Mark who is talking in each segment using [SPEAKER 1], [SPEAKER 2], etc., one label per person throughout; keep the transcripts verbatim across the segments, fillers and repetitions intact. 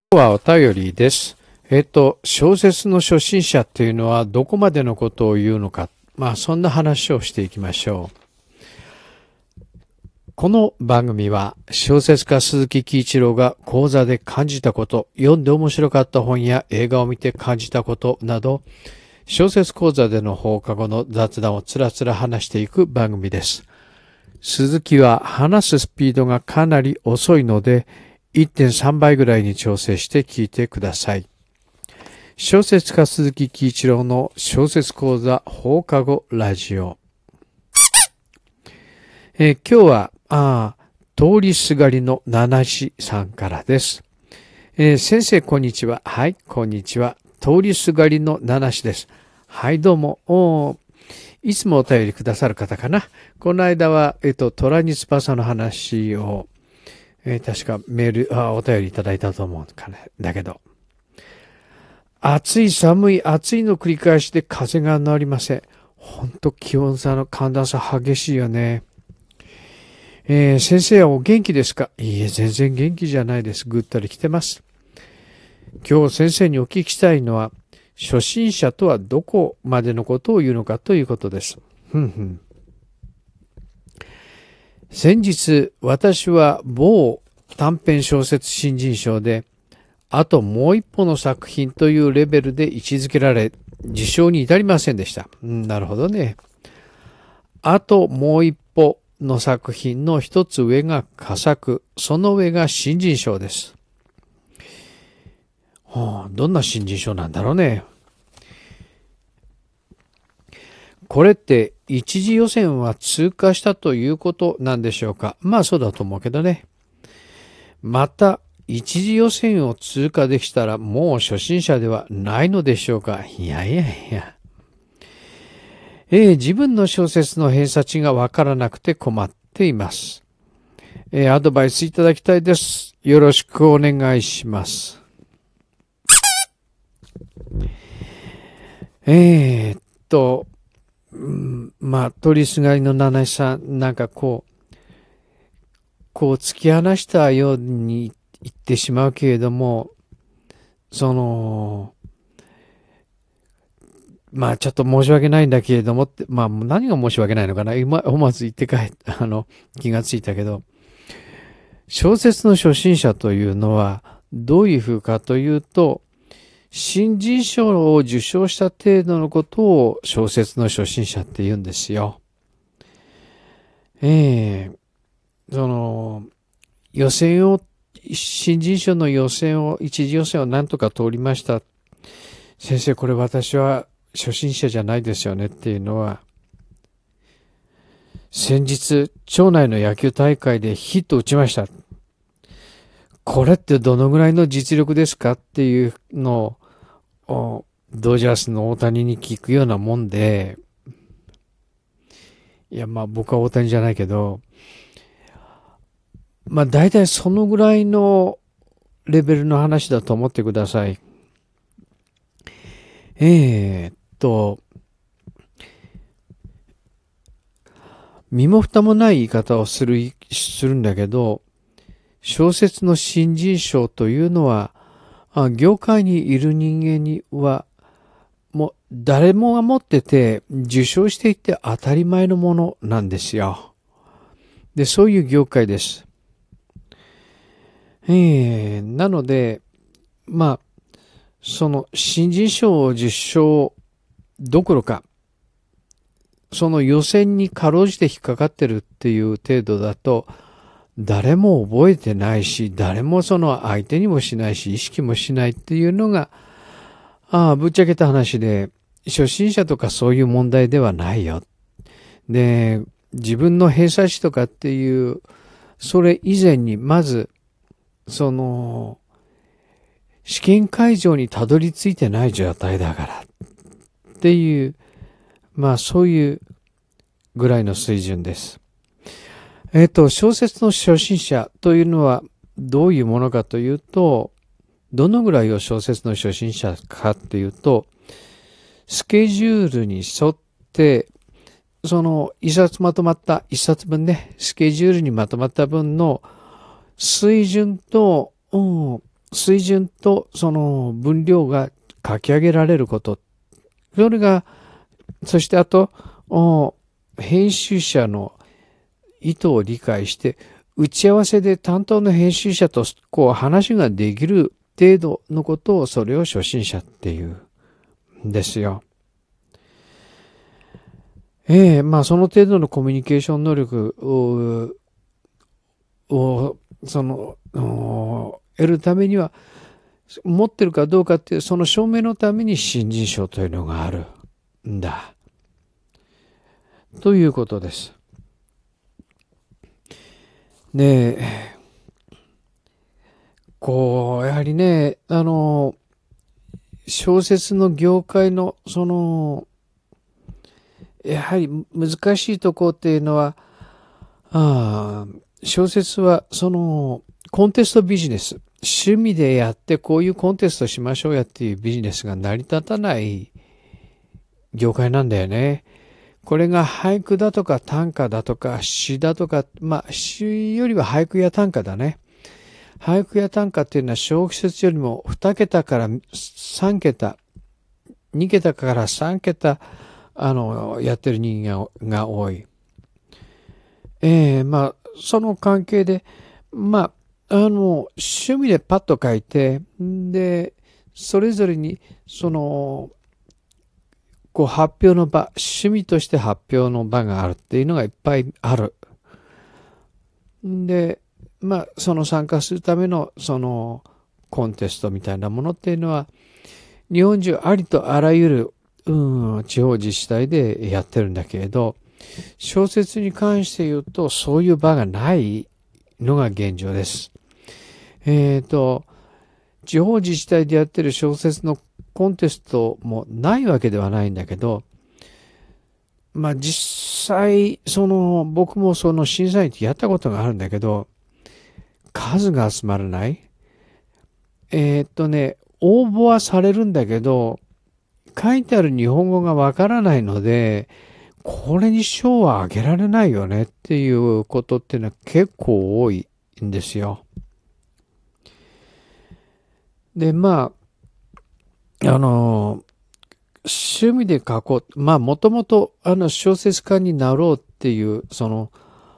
[SPEAKER 1] 今日はお便りです。えっと、小説の初心者っていうのはどこまでのことを言うのか。まあ、そんな話をしていきましょう。この番組は小説家鈴木喜一郎が講座で感じたこと、読んで面白かった本や映画を見て感じたことなど、小説講座での放課後の雑談をつらつら話していく番組です。鈴木は話すスピードがかなり遅いので、いってんさんばいぐらいに調整して聞いてください。小説家鈴木喜一郎の小説講座放課後ラジオ。えー、今日は、あ通りすがりの七しさんからです。えー、先生こんにちは。はい、こんにちは。通りすがりの七しです。はい、どうも。おいつもお便りくださる方かな。この間は、えっと、虎に翼の話を、えー、確かメール、あ、お便りいただいたと思うかね。だけど。暑い寒い暑いの繰り返しで風が治りません。ほんと気温差の寒暖差激しいよね。えー、先生はお元気ですか？いいえ、全然元気じゃないです。ぐったり来てます。今日先生にお聞きしたいのは、初心者とはどこまでのことを言うのかということです。ふんふん。先日、私は某短編小説新人賞で、あともう一歩の作品というレベルで位置づけられ、受賞に至りませんでした。うん、なるほどね。あともう一歩の作品の一つ上が佳作、その上が新人賞です。はあ、どんな新人賞なんだろうね。これって一次予選は通過したということなんでしょうか。まあそうだと思うけどね。また一次予選を通過できたらもう初心者ではないのでしょうか。いやいやいや。えー、自分の小説の偏差値がわからなくて困っています。えー、アドバイスいただきたいです。よろしくお願いします。えー、っと、うん、まあ、通りすがりの七井さん、なんかこう、こう突き放したように言ってしまうけれども、その、まあちょっと申し訳ないんだけれどもって、まあ何が申し訳ないのかな、今思わず言って帰っあの、気がついたけど、小説の初心者というのはどういう風かというと、新人賞を受賞した程度のことを小説の初心者って言うんですよ。ええー、その、予選を、新人賞の予選を、一次予選を何とか通りました。先生、これ私は初心者じゃないですよねっていうのは、先日、町内の野球大会でヒット打ちました。これってどのぐらいの実力ですかっていうのを、ドジャースの大谷に聞くようなもんで、いや、まあ僕は大谷じゃないけど、まあ大体そのぐらいのレベルの話だと思ってください。えーっと、身も蓋もない言い方をする、するんだけど、小説の新人賞というのは、業界にいる人間には、もう誰もが持ってて、受賞していって当たり前のものなんですよ。で、そういう業界です。えー、なので、まあ、その新人賞を受賞どころか、その予選にかろうじて引っかかってるっていう程度だと、誰も覚えてないし、誰もその相手にもしないし、意識もしないっていうのが、ああ、ぶっちゃけた話で、初心者とかそういう問題ではないよ。で、自分の偏差値とかっていう、それ以前に、まず、その、試験会場にたどり着いてない状態だから、っていう、まあそういうぐらいの水準です。えっと、小説の初心者というのはどういうものかというと、どのぐらいを小説の初心者かっていうと、スケジュールに沿って、その一冊まとまった一冊分ね、スケジュールにまとまった分の水準と、うん、 水準とその分量が書き上げられること。それが、そしてあと、編集者の意図を理解して、打ち合わせで担当の編集者とこう話ができる程度のことを、それを初心者っていうんですよ。ええ、まあその程度のコミュニケーション能力を、をその、得るためには、持ってるかどうかっていう、その証明のために新人賞というのがあるんだ。ということです。で、こう、やはりね、あの、小説の業界の、その、やはり難しいところっていうのは、あ小説は、その、コンテストビジネス。趣味でやってこういうコンテストしましょうやっていうビジネスが成り立たない業界なんだよね。これが俳句だとか短歌だとか詩だとか、まあ詩よりは俳句や短歌だね。俳句や短歌っていうのは小説よりもに桁からさん桁、に桁からさん桁、あの、やってる人間が多い。ええー、まあ、その関係で、まあ、あの、趣味でパッと書いて、で、それぞれに、その、こう発表の場、趣味として発表の場があるっていうのがいっぱいある。で、まあ、その参加するための、その、コンテストみたいなものっていうのは、日本中ありとあらゆる、うん、地方自治体でやってるんだけれど、小説に関して言うと、そういう場がないのが現状です。えっと、地方自治体でやってる小説のコンテストもないわけではないんだけど、まあ実際、その、僕もその審査員ってやったことがあるんだけど、数が集まらない。えっとね、応募はされるんだけど、書いてある日本語がわからないので、これに賞はあげられないよねっていうことっていうのは結構多いんですよ。で、まあ、あの、趣味で書こう。まあ、もともと、あの、小説家になろうっていう、その、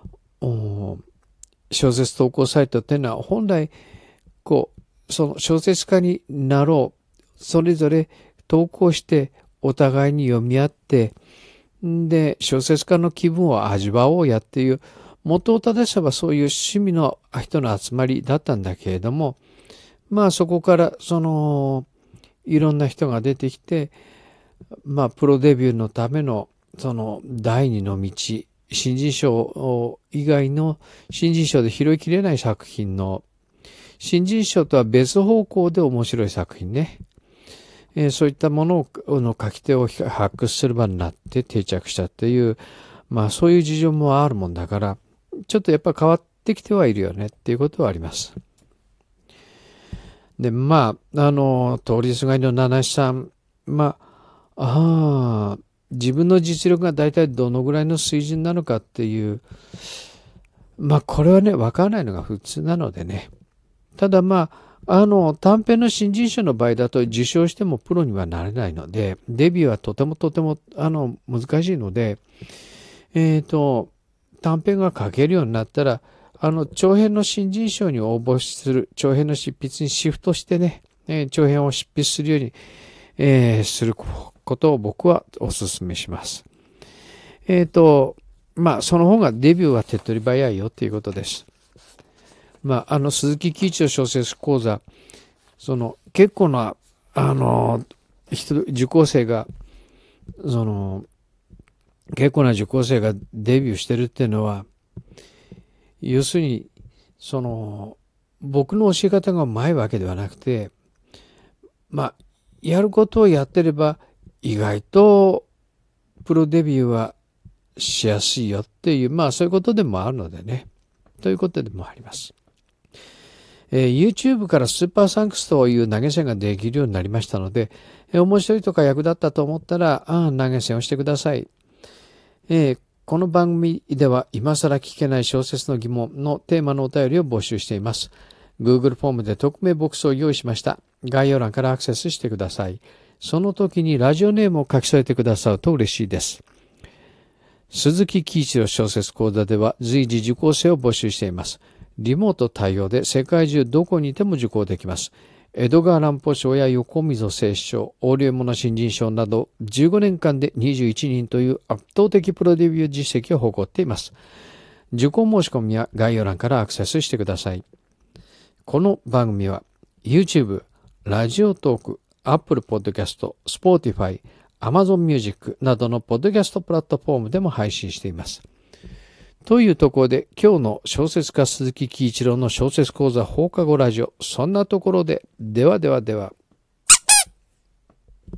[SPEAKER 1] 小説投稿サイトっていうのは、本来、こう、その小説家になろう。それぞれ投稿して、お互いに読み合って、で、小説家の気分を味わおうやっていう、元を正せばそういう趣味の人の集まりだったんだけれども、まあそこから、その、いろんな人が出てきて、まあプロデビューのための、その第二の道、新人賞以外の新人賞で拾いきれない作品の、新人賞とは別方向で面白い作品ね。えー、そういったものの書き手を発掘する場になって定着したっていう、まあそういう事情もあるもんだから、ちょっとやっぱ変わってきてはいるよねっていうことはあります。で、まあ、あの、通りすがりの七七さん、まあ、ああ、自分の実力が大体どのぐらいの水準なのかっていう、まあこれはね、わからないのが普通なのでね。ただまあ、あの、短編の新人賞の場合だと受賞してもプロにはなれないので、デビューはとてもとても、あの、難しいので、えっと、短編が書けるようになったら、あの、長編の新人賞に応募する、長編の執筆にシフトしてね、えー、長編を執筆するように、えー、することを僕はお勧めします。えっと、まあ、その方がデビューは手っ取り早いよっていうことです。まあ、あの、鈴木喜一の小説講座、その、結構な、あの、人、受講生が、その、結構な受講生がデビューしてるっていうのは、要するに、その、僕の教え方がうまいわけではなくて、まあ、やることをやってれば、意外と、プロデビューはしやすいよっていう、まあそういうことでもあるのでね。ということでもあります。えー、YouTube からスーパーサンクスという投げ銭ができるようになりましたので、えー、面白いとか役立ったと思ったら、あ投げ銭をしてください。えー、この番組では今更聞けない小説の疑問のテーマのお便りを募集しています。 Google フォームで匿名ボックスを用意しました。概要欄からアクセスしてください。その時にラジオネームを書き添えてくださると嬉しいです。鈴木喜一郎小説講座では随時受講生を募集しています。リモート対応で世界中どこにいても受講できます。江戸川乱歩賞や横溝正史賞、横領物新人賞などじゅうごねんかんでにじゅういちにんという圧倒的プロデビュー実績を誇っています。受講申し込みは概要欄からアクセスしてください。この番組は YouTube、ラジオトーク、Apple Podcast、Spotify、Amazon Music などのポッドキャストプラットフォームでも配信しています。というところで今日の小説家鈴木喜一郎の小説講座放課後ラジオ、そんなところで、ではではでは。